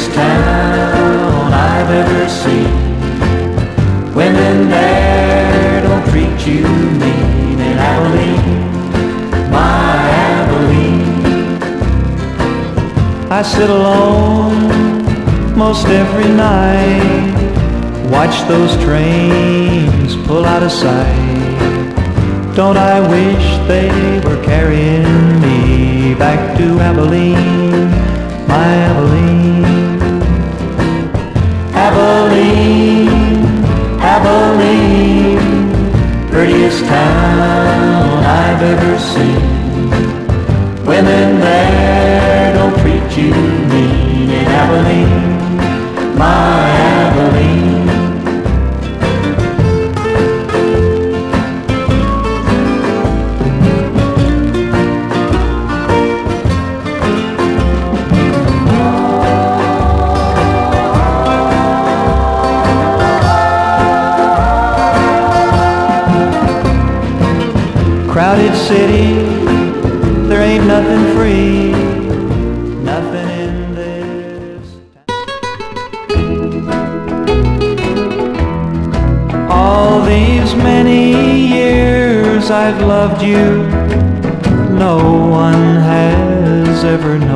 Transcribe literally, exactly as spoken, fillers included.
prettiest town I've ever seen. Women there don't treat you mean in Abilene, my Abilene. I sit alone most every night, watch those trains pull out of sight. Don't I wish they were carrying me back to Abilene, my Abilene. Abilene, Abilene, prettiest town I've ever seen. Women there don't treat you mean in Abilene, my Abilene. Crowded city, there ain't nothing free, nothing in this town. All these many years I've loved you, no one has ever known.